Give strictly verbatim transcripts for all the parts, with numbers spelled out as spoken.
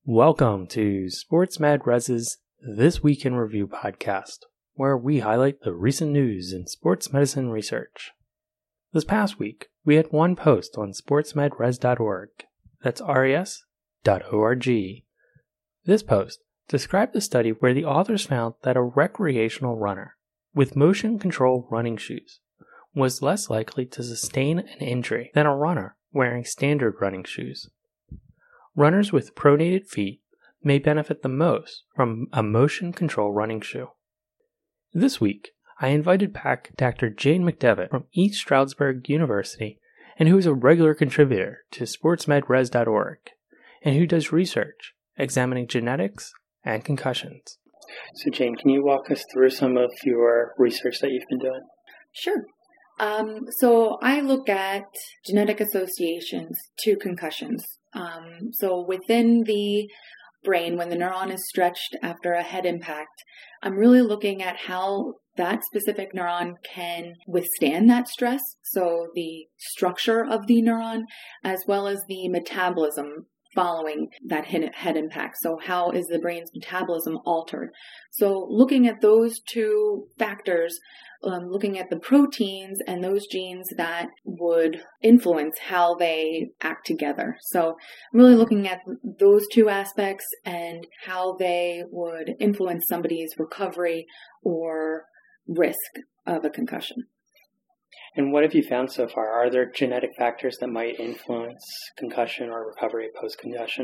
Welcome to SportsMedRes's This Week in Review podcast, where we highlight the recent news in sports medicine research. This past week, we had one post on sports med res dot org, that's R E S dot org. This post described a study where the authors found that a recreational runner with motion control running shoes was less likely to sustain an injury than a runner wearing standard running shoes. Runners with pronated feet may benefit the most from a motion control running shoe. This week, I invited back Doctor Jane McDevitt from East Stroudsburg University, and who is a regular contributor to sports med res dot org, and who does research examining genetics and concussions. So Jane, can you walk us through some of your research that you've been doing? Sure. Um, so I look at genetic associations to concussions. Um, so within the brain, when the neuron is stretched after a head impact, I'm really looking at how that specific neuron can withstand that stress. So the structure of the neuron, as well as the metabolism following that head impact. So how is the brain's metabolism altered? So looking at those two factors, um, looking at the proteins and those genes that would influence how they act together. So I'm really looking at those two aspects and how they would influence somebody's recovery or risk of a concussion. And what have you found so far? Are there genetic factors that might influence concussion or recovery post-concussion?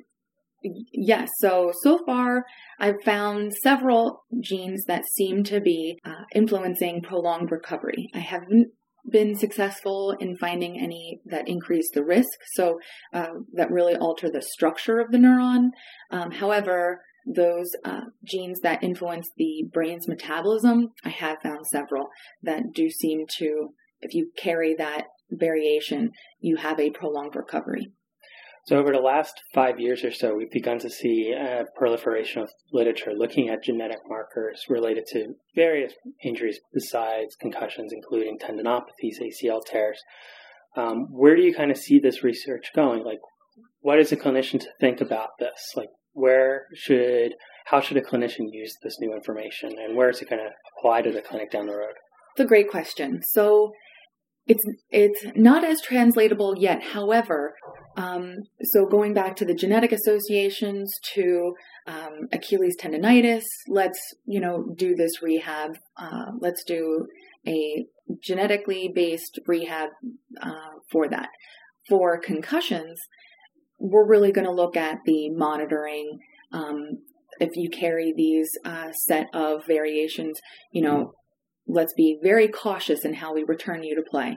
Yes. So, so far, I've found several genes that seem to be uh, influencing prolonged recovery. I haven't been successful in finding any that increase the risk, so uh, that really alter the structure of the neuron. Um, however, those uh, genes that influence the brain's metabolism, I have found several that do seem to, if you carry that variation, you have a prolonged recovery. So over the last five years or so, we've begun to see a proliferation of literature looking at genetic markers related to various injuries besides concussions, including tendinopathies, A C L tears. Um, where do you kind of see this research going? Like, what is a clinician to think about this? Like, Where should, how should a clinician use this new information, and where is it going to apply to the clinic down the road? It's a great question. So it's it's not as translatable yet. However, um, so going back to the genetic associations to um, Achilles tendonitis, let's you know do this rehab. Uh, let's do a genetically based rehab uh, for that. For concussions, we're really going to look at the monitoring. Um, if you carry these uh, set of variations, you know, let's be very cautious in how we return you to play.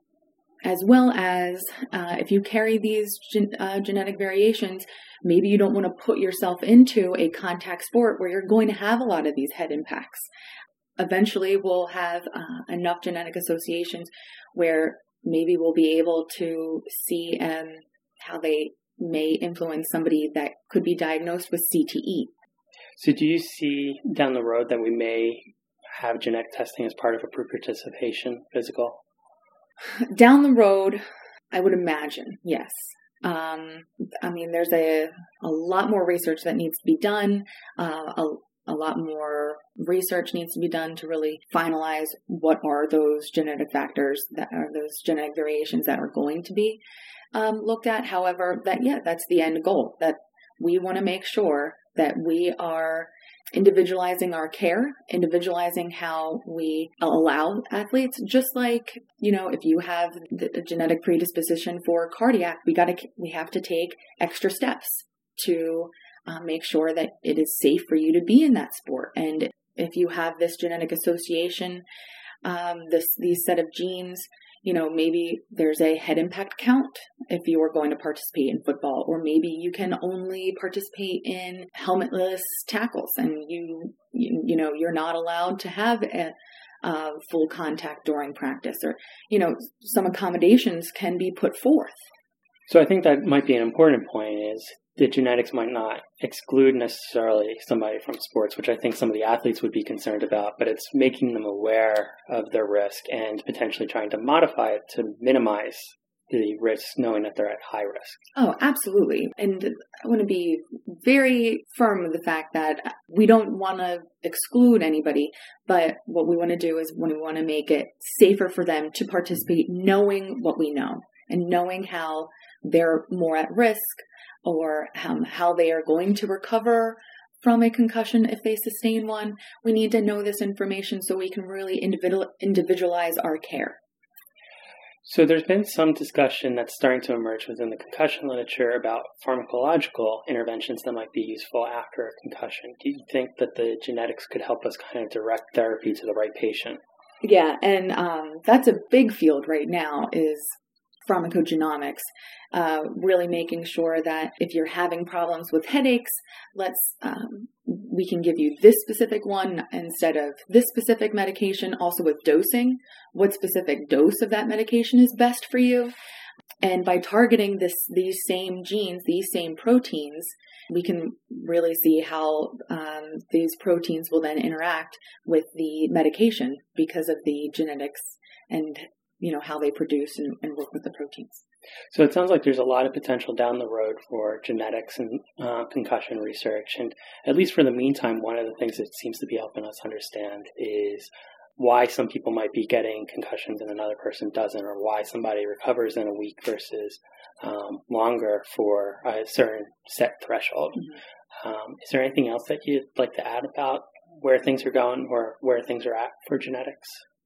As well as uh, if you carry these gen- uh, genetic variations, maybe you don't want to put yourself into a contact sport where you're going to have a lot of these head impacts. Eventually, we'll have uh, enough genetic associations where maybe we'll be able to see um, how they may influence somebody that could be diagnosed with C T E. So do you see down the road that we may have genetic testing as part of a pre-participation physical? Down the road, I would imagine, yes. Um, I mean, there's a, a lot more research that needs to be done. Uh, a, a lot more research needs to be done to really finalize what are those genetic factors, that are those genetic variations that are going to be Um, looked at. However, that, yeah, that's the end goal, that we want to make sure that we are individualizing our care, individualizing how we allow athletes, just like, you know, if you have the genetic predisposition for cardiac, we got to, we have to take extra steps to uh, make sure that it is safe for you to be in that sport. And if you have this genetic association, um, this, these set of genes, you know, maybe there's a head impact count if you are going to participate in football, or maybe you can only participate in helmetless tackles and you, you, you know, you're not allowed to have a, uh, full contact during practice, or, you know, some accommodations can be put forth. So I think that might be an important point, is the genetics might not exclude necessarily somebody from sports, which I think some of the athletes would be concerned about, but it's making them aware of their risk and potentially trying to modify it to minimize the risk knowing that they're at high risk. Oh, absolutely. And I want to be very firm with the fact that we don't want to exclude anybody, but what we want to do is when we want to make it safer for them to participate, knowing what we know and knowing how they're more at risk or um, how they are going to recover from a concussion if they sustain one. We need to know this information so we can really individual, individualize our care. So there's been some discussion that's starting to emerge within the concussion literature about pharmacological interventions that might be useful after a concussion. Do you think that the genetics could help us kind of direct therapy to the right patient? Yeah, and um, that's a big field right now is pharmacogenomics, uh, really making sure that if you're having problems with headaches, let's um, we can give you this specific one instead of this specific medication. Also with dosing, what specific dose of that medication is best for you. And by targeting this these same genes, these same proteins, we can really see how um, these proteins will then interact with the medication because of the genetics and you know, how they produce and, and work with the proteins. So it sounds like there's a lot of potential down the road for genetics and uh, concussion research. And at least for the meantime, one of the things that seems to be helping us understand is why some people might be getting concussions and another person doesn't, or why somebody recovers in a week versus um, longer for a certain set threshold. Mm-hmm. Um, is there anything else that you'd like to add about where things are going or where things are at for genetics?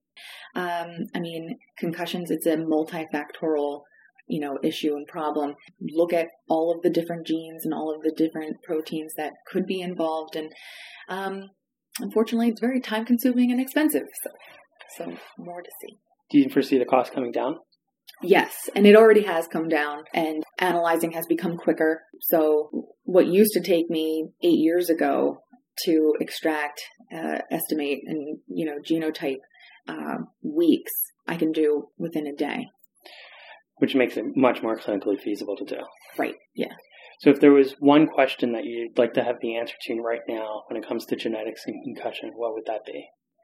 Um, I mean, concussions, it's a multifactorial, you know, issue and problem. Look at all of the different genes and all of the different proteins that could be involved. And um, unfortunately, it's very time consuming and expensive. So, so more to see. Do you foresee the cost coming down? Yes, and it already has come down and analyzing has become quicker. So what used to take me eight years ago to extract, uh, estimate, and, you know, genotype Uh, weeks, I can do within a day. Which makes it much more clinically feasible to do. Right, yeah. So if there was one question that you'd like to have the answer to right now when it comes to genetics and concussion, what would that be?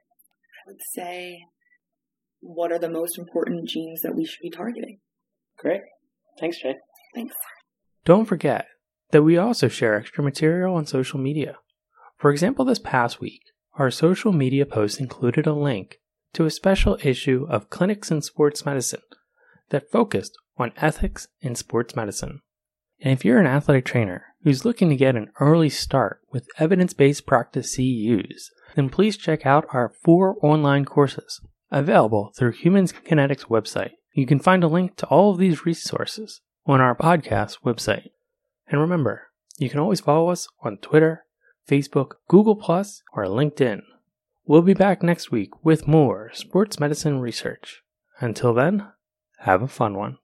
I would say, what are the most important genes that we should be targeting? Great. Thanks, Jay. Thanks. Don't forget that we also share extra material on social media. For example, this past week, our social media posts included a link to a special issue of Clinics in Sports Medicine that focused on ethics in sports medicine. And if you're an athletic trainer who's looking to get an early start with evidence-based practice C E Us, then please check out our four online courses available through Human Kinetics website. You can find a link to all of these resources on our podcast website. And remember, you can always follow us on Twitter, Facebook, Google Plus, or LinkedIn. We'll be back next week with more sports medicine research. Until then, have a fun one.